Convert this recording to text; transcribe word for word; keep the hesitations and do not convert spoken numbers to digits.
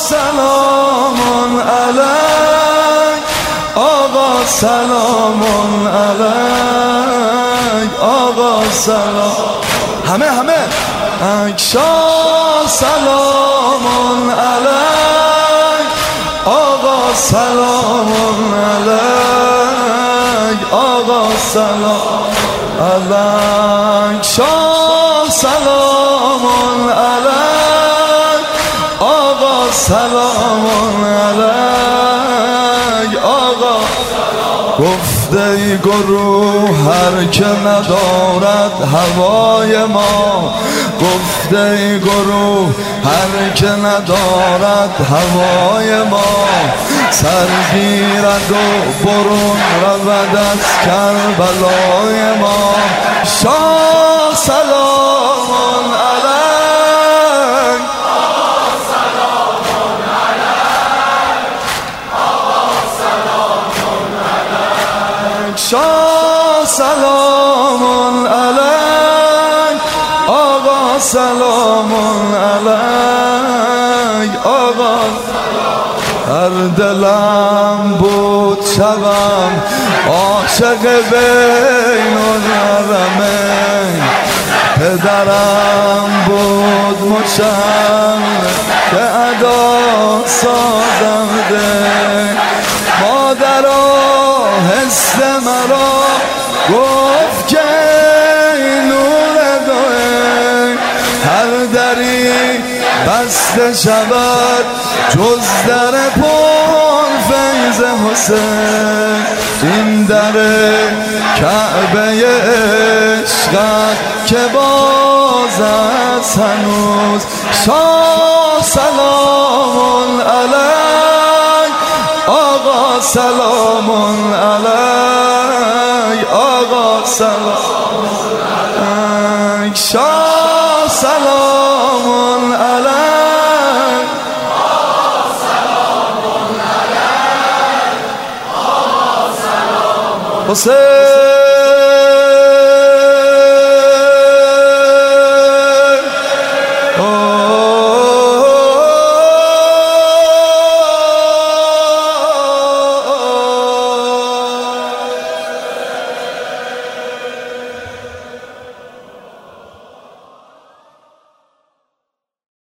سلام علیک آقا، سلام علیک آقا، سلام. همه همه شاه سلام علیک آقا، سلام علیک آقا، سلام علیک شاه سلام علیک آقا، سلام علیک آقا. گفته ای گروه هر که ندارد هوای ما، گفته ای گروه هر که ندارد هوای ما، سرگیرد و برون رود از کربلای ما. شاه سلام علیک آقا، سلام علیک آقا، سلام علیک شاه سلام علیک آقا، سلام علیک آقا. هر دلم بود شبم عاشق بین الحرمین، پدرم بود مشرف که ادا سازم ده، مادرم حس مرا گفت که نور دوه، هر دری بسته شود جز در پر فیض حسین، این در کعبه عشقت که باز است هنوز. شاه سلام علیک آقا، سلام علیک آقا، سلام علیک شاه سلام علیک آقا، سلام علیک آقا، سلام حسین.